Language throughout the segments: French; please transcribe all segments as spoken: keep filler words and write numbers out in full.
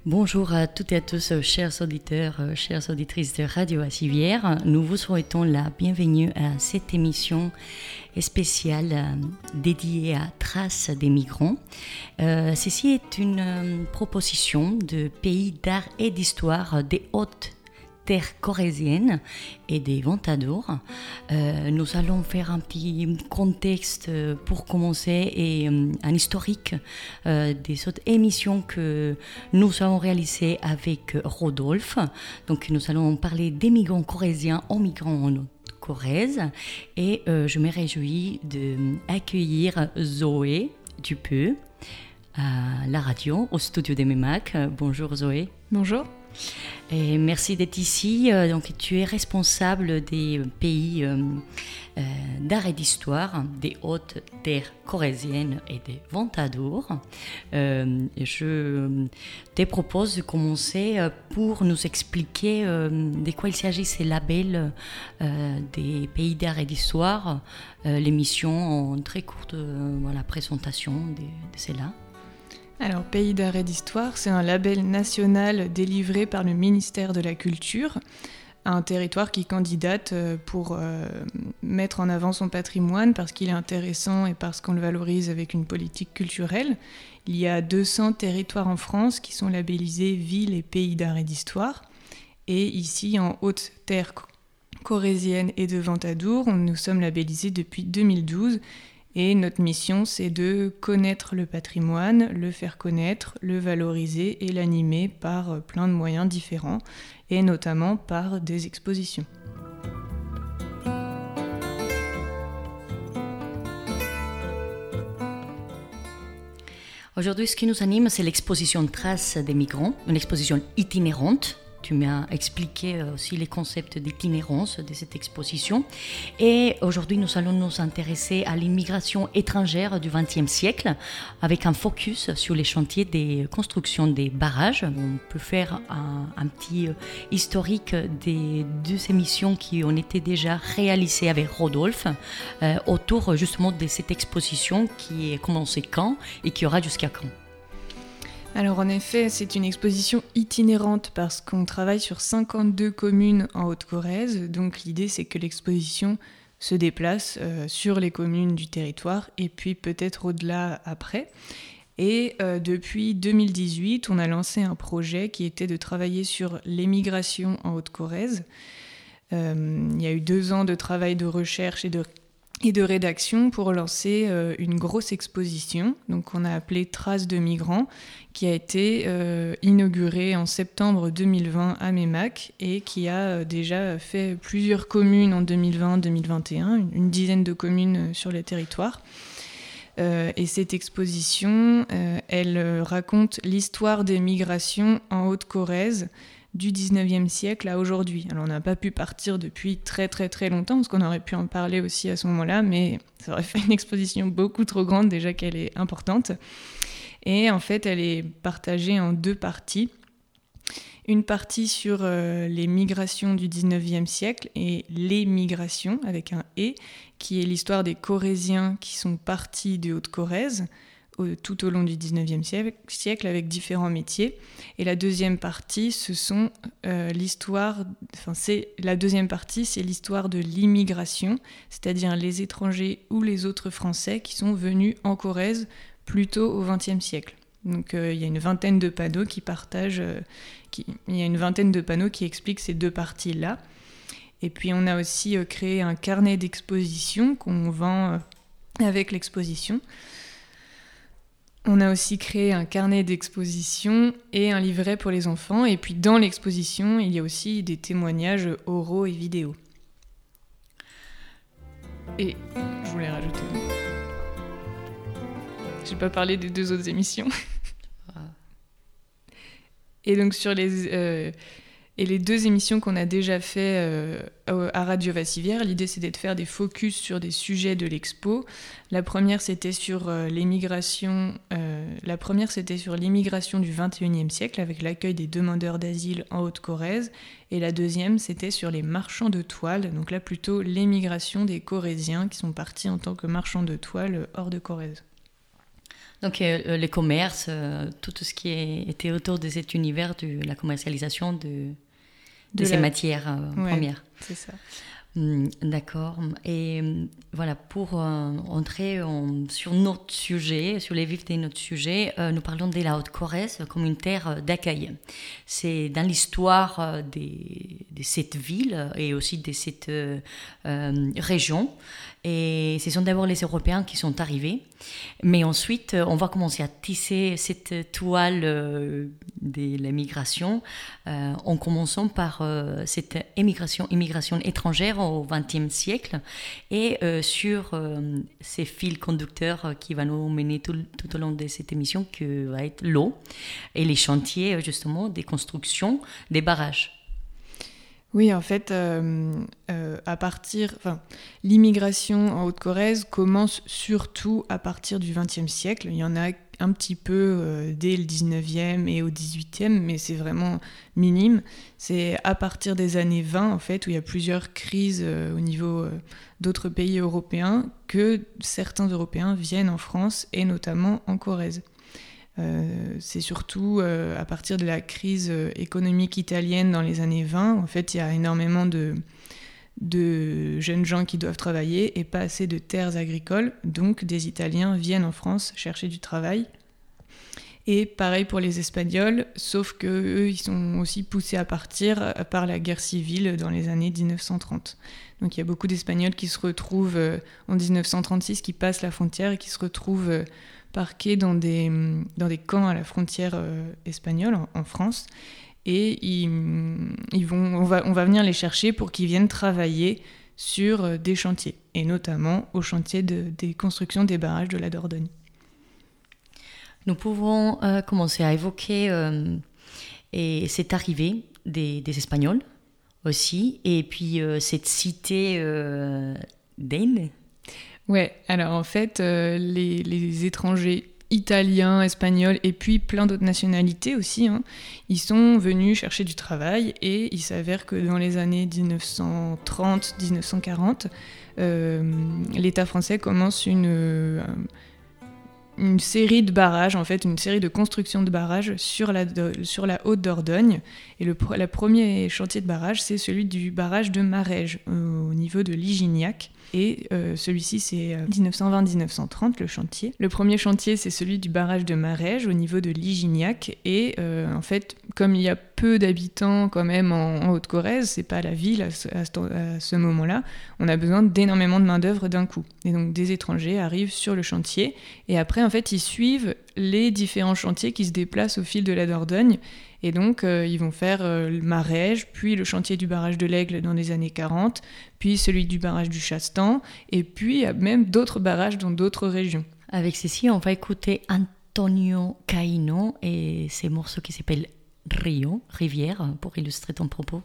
Bonjour à toutes et à tous, chers auditeurs, chères auditrices de Radio Vassivière. Nous vous souhaitons la bienvenue à cette émission spéciale dédiée à Traces des migrants. Euh, ceci est une euh, proposition de pays d'art et d'histoire des hautes terres corréziennes et des Ventadour. Euh, nous allons faire un petit contexte pour commencer et euh, un historique euh, des autres émissions que nous avons réalisées avec Rodolphe. Donc nous allons parler des migrants corréziens aux migrants en Corrèze et euh, je me réjouis d'accueillir Zoé Dupeux à la radio, au studio de M E M A C. Bonjour Zoé. Bonjour. Et merci d'être ici. Donc, tu es responsable des pays euh, euh, d'art et d'histoire des hautes terres corréziennes et des Ventadour. Euh, je te propose de commencer pour nous expliquer euh, de quoi il s'agit ces labels euh, des pays d'art et d'histoire, euh, l'émission en très courte euh, voilà, présentation de, de cela. Alors, Pays d'art et d'histoire, c'est un label national délivré par le ministère de la Culture à un territoire qui candidate pour euh, mettre en avant son patrimoine parce qu'il est intéressant et parce qu'on le valorise avec une politique culturelle. Il y a deux cents territoires en France qui sont labellisés villes et pays d'art et d'histoire. Et ici, en haute terre corrézienne et de Ventadour, nous sommes labellisés depuis deux mille douze. Et notre mission, c'est de connaître le patrimoine, le faire connaître, le valoriser et l'animer par plein de moyens différents, et notamment par des expositions. Aujourd'hui, ce qui nous anime, c'est l'exposition Traces des migrants, une exposition itinérante. Tu m'as expliqué aussi les concepts d'itinérance de cette exposition. Et aujourd'hui, nous allons nous intéresser à l'immigration étrangère du vingtième siècle avec un focus sur les chantiers des constructions des barrages. On peut faire un, un petit historique des deux émissions qui ont été déjà réalisées avec Rodolphe euh, autour justement de cette exposition qui est commencée quand et qui aura jusqu'à quand. Alors en effet, c'est une exposition itinérante parce qu'on travaille sur cinquante-deux communes en Haute-Corrèze. Donc l'idée, c'est que l'exposition se déplace euh, sur les communes du territoire et puis peut-être au-delà après. Et euh, depuis deux mille dix-huit, on a lancé un projet qui était de travailler sur l'émigration en Haute-Corrèze. Euh, il y a eu deux ans de travail de recherche et de et de rédaction pour lancer euh, une grosse exposition, donc on a appelé Traces de migrants, qui a été euh, inaugurée en septembre deux mille vingt à M E M A C et qui a euh, déjà fait plusieurs communes en deux mille vingt deux mille vingt et un, une, une dizaine de communes euh, sur le territoire. Euh, et cette exposition, euh, elle euh, raconte l'histoire des migrations en Haute-Corrèze du dix-neuvième siècle à aujourd'hui. Alors on n'a pas pu partir depuis très très très longtemps, parce qu'on aurait pu en parler aussi à ce moment-là, mais ça aurait fait une exposition beaucoup trop grande, déjà qu'elle est importante. Et en fait, elle est partagée en deux parties. Une partie sur euh, les migrations du dix-neuvième siècle et les migrations, avec un « et », qui est l'histoire des Corréziens qui sont partis de Haute-Corrèze, tout au long du dix-neuvième siècle avec différents métiers. Et la deuxième partie, ce sont euh, l'histoire, enfin c'est la deuxième partie, c'est l'histoire de l'immigration, c'est-à-dire les étrangers ou les autres Français qui sont venus en Corrèze plus tôt au vingtième siècle. Donc euh, il y a une vingtaine de panneaux qui partagent, euh, qui, il y a une vingtaine de panneaux qui expliquent ces deux parties-là. Et puis on a aussi euh, créé un carnet d'exposition qu'on vend euh, avec l'exposition. On a aussi créé un carnet d'exposition et un livret pour les enfants. Et puis dans l'exposition, il y a aussi des témoignages oraux et vidéo. Et je voulais rajouter... J'ai pas parlé des deux autres émissions. Et donc sur les... Euh, Et les deux émissions qu'on a déjà fait euh, à Radio Vassivière, l'idée c'était de faire des focus sur des sujets de l'expo. La première c'était sur euh, l'émigration, euh, la première c'était sur l'immigration du vingt et unième siècle avec l'accueil des demandeurs d'asile en Haute-Corrèze, et la deuxième c'était sur les marchands de toile, donc là plutôt l'émigration des Corréziens qui sont partis en tant que marchands de toile hors de Corrèze. Donc euh, les commerces, euh, tout ce qui est, était autour de cet univers de la commercialisation de, de, de ces la... matières euh, ouais, premières. C'est ça. Hum, d'accord. Et euh, voilà, pour euh, entrer en, sur notre sujet, sur les vifs de notre sujet, euh, nous parlons de la Haute-Corrèze comme une terre d'accueil. C'est dans l'histoire euh, des, de cette ville et aussi de cette euh, euh, région. Et ce sont d'abord les Européens qui sont arrivés. Mais ensuite, on va commencer à tisser cette toile euh, de la migration euh, en commençant par euh, cette immigration, immigration étrangère au vingtième siècle et euh, sur euh, ces fils conducteurs qui vont nous mener tout, tout au long de cette émission, qui va être l'eau et les chantiers justement des constructions des barrages. Oui, en fait, euh, euh, à partir, enfin, l'immigration en Haute-Corrèze commence surtout à partir du vingtième siècle. Il y en a un petit peu euh, dès le dix-neuvième et au dix-huitième, mais c'est vraiment minime. C'est à partir des années vingt, en fait, où il y a plusieurs crises euh, au niveau euh, d'autres pays européens, que certains Européens viennent en France et notamment en Corrèze. Euh, c'est surtout euh, à partir de la crise économique italienne dans les années vingt. En fait, il y a énormément de, de jeunes gens qui doivent travailler et pas assez de terres agricoles. Donc, des Italiens viennent en France chercher du travail. Et pareil pour les Espagnols, sauf qu'eux, ils sont aussi poussés à partir par la guerre civile dans les années dix-neuf cent trente. Donc, il y a beaucoup d'Espagnols qui se retrouvent euh, en dix-neuf cent trente-six, qui passent la frontière et qui se retrouvent... Euh, parqués dans des, dans des camps à la frontière euh, espagnole, en, en France. Et ils, ils vont, on, va, on va venir les chercher pour qu'ils viennent travailler sur euh, des chantiers, et notamment au chantier de, des constructions des barrages de la Dordogne. Nous pouvons euh, commencer à évoquer euh, et cette arrivée des, des Espagnols aussi, et puis euh, cette cité euh, d'Aine. Ouais, alors en fait, euh, les, les étrangers italiens, espagnols et puis plein d'autres nationalités aussi, hein, ils sont venus chercher du travail et il s'avère que dans les années dix-neuf cent trente dix-neuf cent quarante, euh, l'État français commence une, euh, une série de barrages, en fait, une série de constructions de barrages sur la, de, sur la Haute-Dordogne. Et le, le premier chantier de barrage, c'est celui du barrage de Marège, au niveau de Ligignac. Et euh, celui-ci, c'est dix-neuf cent vingt dix-neuf cent trente, le chantier. Le premier chantier, c'est celui du barrage de Marège, au niveau de Ligignac. Et euh, en fait, comme il y a peu d'habitants quand même en, en Haute-Corrèze, c'est pas la ville à ce, à ce, à ce moment-là, on a besoin d'énormément de main-d'œuvre d'un coup. Et donc, des étrangers arrivent sur le chantier. Et après, en fait, ils suivent les différents chantiers qui se déplacent au fil de la Dordogne. Et donc, euh, ils vont faire euh, le Marège, puis le chantier du barrage de l'Aigle dans les années quarante, puis celui du barrage du Chastan, et puis il y a même d'autres barrages dans d'autres régions. Avec ceci, on va écouter Antonio Caino et ses morceaux qui s'appellent Rio, rivière, pour illustrer ton propos.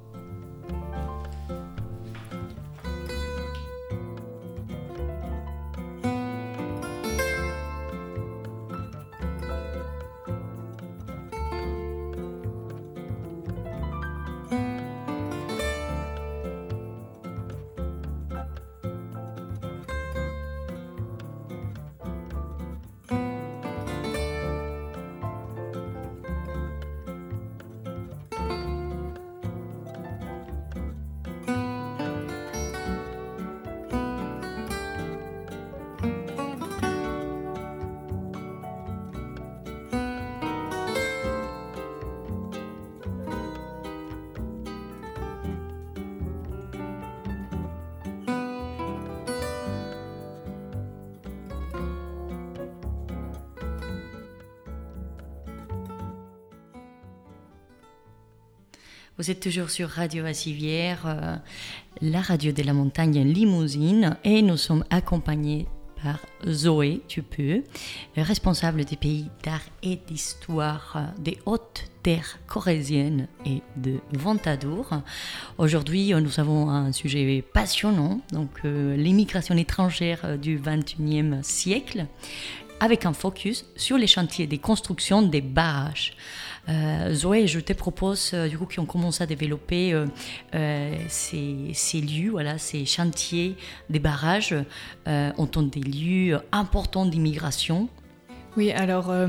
Vous êtes toujours sur Radio Assivière, euh, la radio de la montagne Limousine, et nous sommes accompagnés par Zoé Tupeux, responsable des pays d'art et d'histoire des hautes terres corréziennes et de Ventadour. Aujourd'hui, nous avons un sujet passionnant, donc euh, l'immigration étrangère du vingt et unième siècle, avec un focus sur les chantiers des constructions des barrages. Euh, Zoé, je te propose euh, du coup qu'on commence à développer euh, euh, ces, ces lieux, voilà, ces chantiers des barrages euh, en tant des lieux importants d'immigration. Oui, alors euh,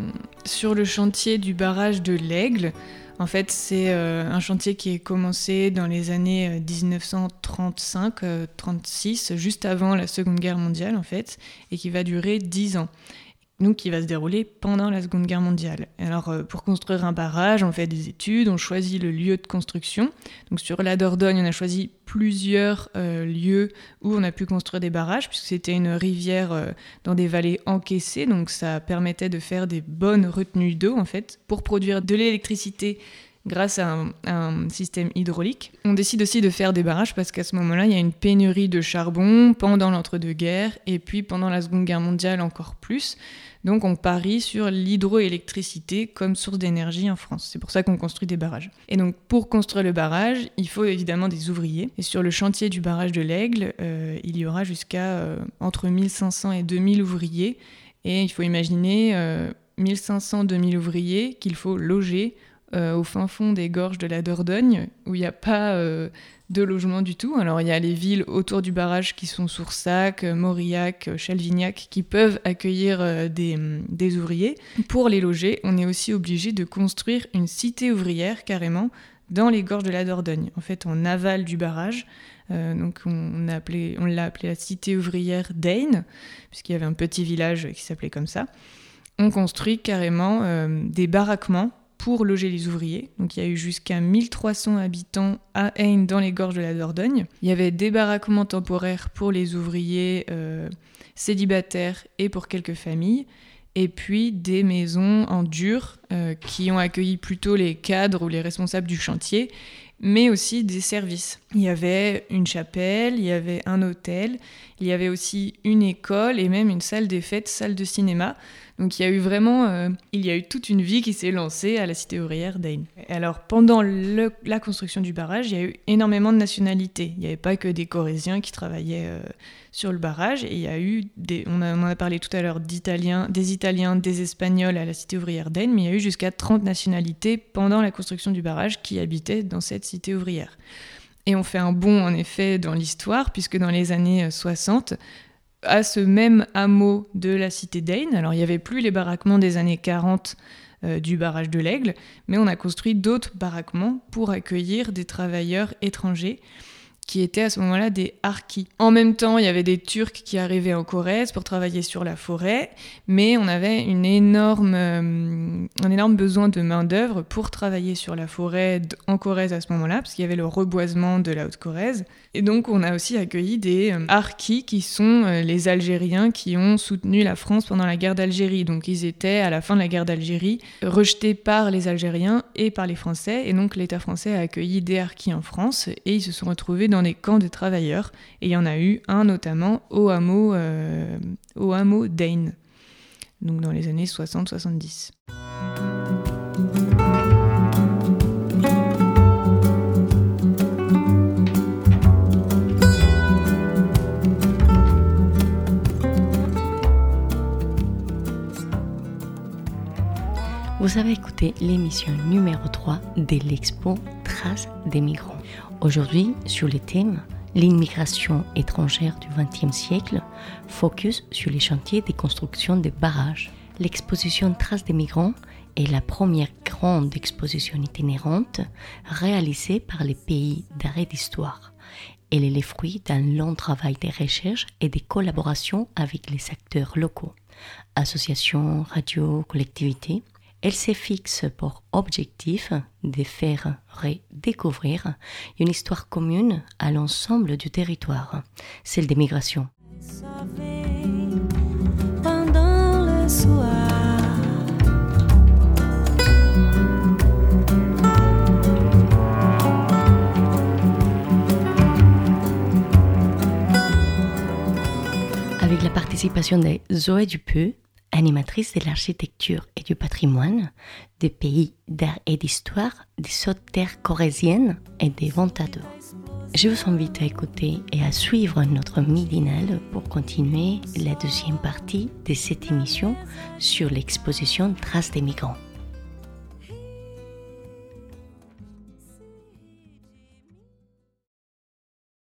sur le chantier du barrage de l'Aigle, en fait, c'est euh, un chantier qui est commencé dans les années dix-neuf cent trente-cinq trente-six, juste avant la Seconde Guerre mondiale, en fait, et qui va durer dix ans. Donc, qui va se dérouler pendant la Seconde Guerre mondiale. Alors, euh, pour construire un barrage, on fait des études, on choisit le lieu de construction. Donc, sur la Dordogne, on a choisi plusieurs euh, lieux où on a pu construire des barrages, puisque c'était une rivière euh, dans des vallées encaissées, donc ça permettait de faire des bonnes retenues d'eau, en fait, pour produire de l'électricité grâce à un, à un système hydraulique. On décide aussi de faire des barrages parce qu'à ce moment-là, il y a une pénurie de charbon pendant l'entre-deux-guerres et puis pendant la Seconde Guerre mondiale encore plus. Donc on parie sur l'hydroélectricité comme source d'énergie en France. C'est pour ça qu'on construit des barrages. Et donc pour construire le barrage, il faut évidemment des ouvriers. Et sur le chantier du barrage de l'Aigle, euh, il y aura jusqu'à euh, entre mille cinq cents et deux mille ouvriers. Et il faut imaginer euh, mille cinq cents à deux mille ouvriers qu'il faut loger Euh, au fin fond des gorges de la Dordogne, où il n'y a pas euh, de logement du tout. Alors il y a les villes autour du barrage qui sont Soursac, Mauriac, Chalvignac, qui peuvent accueillir euh, des, des ouvriers. Pour les loger, on est aussi obligé de construire une cité ouvrière, carrément, dans les gorges de la Dordogne. En fait, en aval du barrage. Euh, donc on, a appelé, on l'a appelé la cité ouvrière d'Aisne, puisqu'il y avait un petit village qui s'appelait comme ça. On construit carrément euh, des baraquements pour loger les ouvriers. Donc il y a eu jusqu'à mille trois cents habitants à Aisne dans les gorges de la Dordogne. Il y avait des baraquements temporaires pour les ouvriers euh, célibataires et pour quelques familles. Et puis des maisons en dur euh, qui ont accueilli plutôt les cadres ou les responsables du chantier, mais aussi des services. Il y avait une chapelle, il y avait un hôtel, il y avait aussi une école et même une salle des fêtes, salle de cinéma. Donc il y a eu vraiment, euh, il y a eu toute une vie qui s'est lancée à la cité ouvrière d'Aisne. Alors pendant le, la construction du barrage, il y a eu énormément de nationalités. Il n'y avait pas que des Corésiens qui travaillaient euh, sur le barrage. Et il y a eu, des, on, a, on en a parlé tout à l'heure, d'Italiens, des Italiens, des Espagnols à la cité ouvrière d'Aisne, mais il y a eu jusqu'à trente nationalités pendant la construction du barrage qui habitaient dans cette cité ouvrière. Et on fait un bond en effet dans l'histoire, puisque dans les années soixante, à ce même hameau de la cité d'Aisne, alors il n'y avait plus les baraquements des années quarante euh, du barrage de l'Aigle, mais on a construit d'autres baraquements pour accueillir des travailleurs étrangers qui étaient à ce moment-là des harkis. En même temps, il y avait des Turcs qui arrivaient en Corrèze pour travailler sur la forêt, mais on avait une énorme, euh, un énorme besoin de main-d'œuvre pour travailler sur la forêt en Corrèze à ce moment-là, parce qu'il y avait le reboisement de la Haute-Corrèze. Et donc, on a aussi accueilli des euh, harkis qui sont euh, les Algériens qui ont soutenu la France pendant la guerre d'Algérie. Donc, ils étaient, à la fin de la guerre d'Algérie, rejetés par les Algériens et par les Français. Et donc, l'État français a accueilli des harkis en France et ils se sont retrouvés dans des camps de travailleurs. Et il y en a eu un notamment au hameau, euh, au hameau d'Aisne, donc dans les années soixante soixante-dix. Vous avez écouté l'émission numéro trois de l'expo Traces des migrants. Aujourd'hui, sur le thème l'immigration étrangère du vingtième siècle, focus sur les chantiers de construction des barrages. L'exposition Traces des migrants est la première grande exposition itinérante réalisée par les pays d'arrêt d'histoire. Elle est le fruit d'un long travail de recherche et de collaboration avec les acteurs locaux, associations, radios, collectivités. Elle se fixe pour objectif de faire redécouvrir une histoire commune à l'ensemble du territoire, celle des migrations. Pendant le soir, avec la participation de Zoé Dupeux, animatrice de l'architecture et du patrimoine des pays d'art et d'histoire des hautes terres corréziennes et des Ventadours. Je vous invite à écouter et à suivre notre midinale pour continuer la deuxième partie de cette émission sur l'exposition Traces des migrants.